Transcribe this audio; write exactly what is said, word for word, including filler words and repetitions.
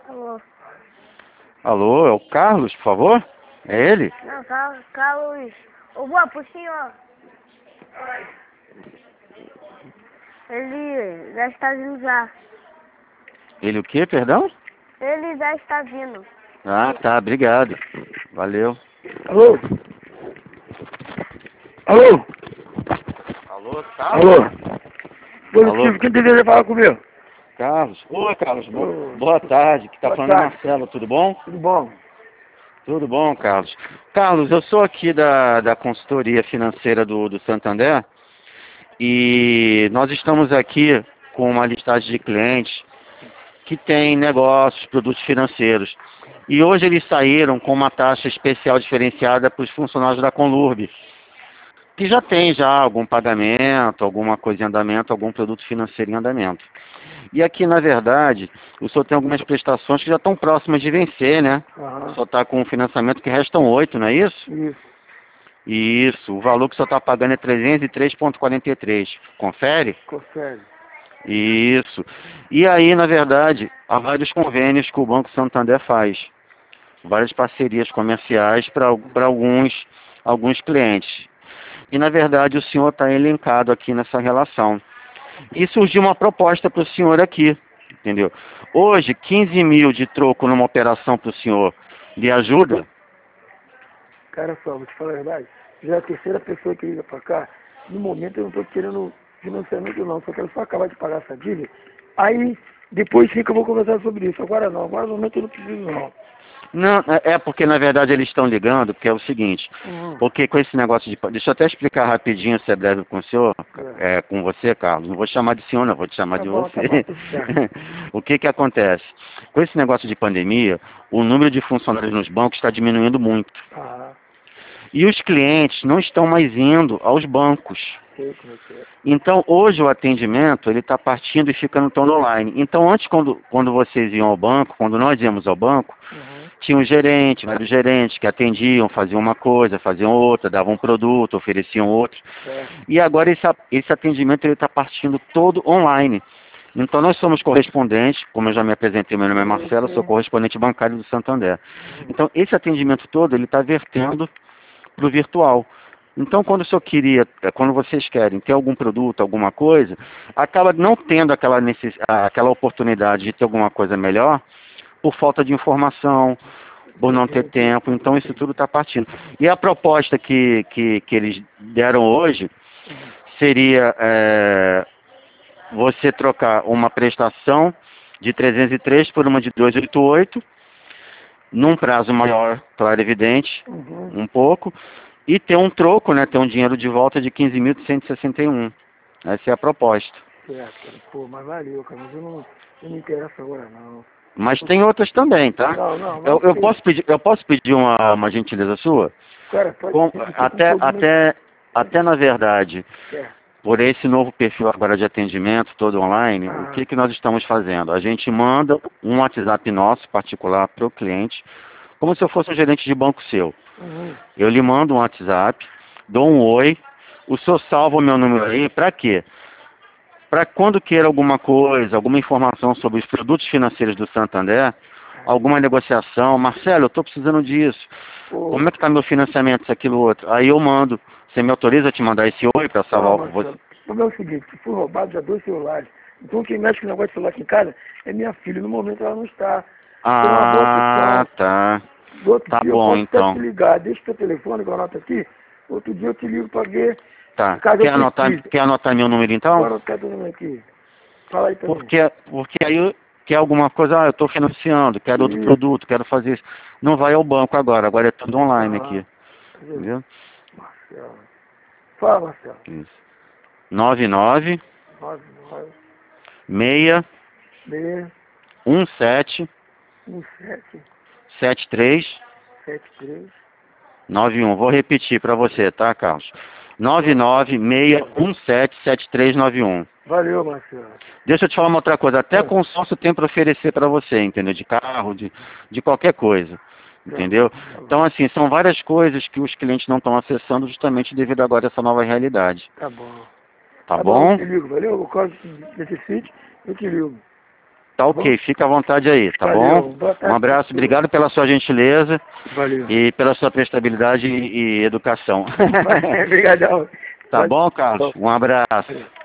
Alô? Alô, é o Carlos, por favor? É ele? Não, Carlos, Carlos. Ô, boa, pro senhor. Ele já está vindo já. Ele o quê, perdão? Ele já está vindo. Ah, tá, obrigado. Valeu. Alô? Alô? Alô, Alô? Carlos? Positivo, Alô, quem deseja falar comigo? Carlos. Oi, Carlos. Bo- Ô, Boa tarde. Que tá boa falando é tarde, Marcelo, tudo bom? tudo bom? Tudo bom, Carlos. Carlos, eu sou aqui da, da consultoria financeira do, do Santander e nós estamos aqui com uma listagem de clientes que tem negócios, produtos financeiros. E hoje eles saíram com uma taxa especial diferenciada para os funcionários da Conlurb, que já tem já algum pagamento, alguma coisa em andamento, algum produto financeiro em andamento. E aqui, na verdade, o senhor tem algumas prestações que já estão próximas de vencer, né? O Aham, senhor está com um financiamento que restam oito, não é isso? isso, Isso. O valor que o senhor está pagando é trezentos e três vírgula quarenta e três. Confere? confere. Isso. E aí, na verdade, há vários convênios que o Banco Santander faz. Várias parcerias comerciais para alguns, alguns clientes. E, na verdade, o senhor está elencado aqui nessa relação. E surgiu uma proposta para o senhor aqui, entendeu? Hoje, quinze mil de troco numa operação para o senhor lhe ajuda? Cara, só, vou te falar a verdade. Já é a terceira pessoa que liga pra cá. No momento eu não tô querendo financiamento não, só quero só acabar de pagar essa dívida. Aí, depois sim que eu vou conversar sobre isso. Agora não, agora no momento eu não preciso não. Não, é é porque, na verdade, eles estão ligando, porque é o seguinte, Uhum. porque com esse negócio de... Deixa eu até explicar rapidinho, se é breve com o senhor, É. é, com você, Carlos. Não vou chamar de senhor, não, vou te chamar Tá de bom, você. tá bom, tudo certo. O que que acontece? Com esse negócio de pandemia, o número de funcionários nos bancos está diminuindo muito. Ah, E os clientes não estão mais indo aos bancos. sei como é que é. Então, hoje o atendimento, ele está partindo e ficando todo online. Então, antes, quando, quando vocês iam ao banco, quando nós íamos ao banco, Uhum. tinha um gerente, vários gerentes que atendiam, faziam uma coisa, faziam outra, davam um produto, ofereciam outro. Certo. E agora esse, a- esse atendimento ele está partindo todo online. Então nós somos correspondentes, como eu já me apresentei, meu nome é Marcelo, sou correspondente bancário do Santander. Então esse atendimento todo ele está vertendo para o virtual. Então quando o senhor queria, eh, quando vocês querem ter algum produto, alguma coisa, acaba não tendo aquela, necess... aquela oportunidade de ter alguma coisa melhor por falta de informação, por não ter tempo, então isso tudo está partindo. E a proposta que, que, que eles deram hoje seria é, você trocar uma prestação de trezentos e três por uma de duzentos e oitenta e oito, num prazo maior, claro e evidente, Uhum. um pouco, e ter um troco, né, ter um dinheiro de volta de quinze mil cento e sessenta e um. Essa é a proposta. Certo, cara. Pô, mas valeu, cara. Mas eu não, eu não interesso agora não. Mas tem outras também, tá? Não, não, Eu, não eu sei. posso pedir, eu posso pedir uma, uma gentileza sua? Cara, pode Com- ser que eu tô com até, problema. até, até na verdade, Certo. por esse novo perfil agora de atendimento todo online, o Ah, que, que nós estamos fazendo? A gente manda um WhatsApp nosso particular para o cliente, como se eu fosse um gerente de banco seu. uhum. Eu lhe mando um WhatsApp, dou um oi, o senhor salva o meu número aí, para quê? Para quando queira alguma coisa, alguma informação sobre os produtos financeiros do Santander, alguma negociação, Marcelo, eu estou precisando disso. Pô, Como é que está meu financiamento, isso, aquilo, outro? Aí eu mando. Você me autoriza a te mandar esse oi para não, salvar você? Marcelo. O problema é o seguinte, que fui roubado já dois celulares. Então quem mexe com o negócio de celular aqui em casa é minha filha. No momento ela não está. Tem uma boa Ah, opção. tá. Do outro Tá dia eu bom, posso até te então. ligar. Deixa o teu telefone que eu anoto aqui. Outro dia eu te ligo para ver Tá. caso eu Quer anotar, precise. quer anotar meu número, então? Agora eu quero teu número aqui. Fala aí pra mim. Porque, porque aí eu- quer alguma coisa, ah, eu estou financiando, quero outro Isso. produto, quero fazer isso. Não vai ao banco agora, agora é tudo online Ah, aqui. Entendeu? Marcelo. Fala, Marcelo. Isso. nove nove nove nove seis seis um sete um sete sete três sete três nove um. Vou repetir para você, tá, Carlos? nove nove seis um sete sete três nove um. Valeu, Marcelo. Deixa eu te falar uma outra coisa. Até Ah, consórcio tem para oferecer para você, entendeu? De carro, de, de qualquer coisa, tá, entendeu? tá bom. Então, assim, são várias coisas que os clientes não estão acessando justamente devido agora a essa nova realidade. Tá bom. Tá Tá bom, eu bom? te ligo, valeu? O caso que necessite, eu te ligo. Tá ok, fica à vontade aí, tá Valeu, bom? boa tarde, Um abraço, professor. obrigado pela sua gentileza Valeu. e pela sua prestabilidade e, e educação. Obrigadão. Tá bom, Carlos? Um abraço.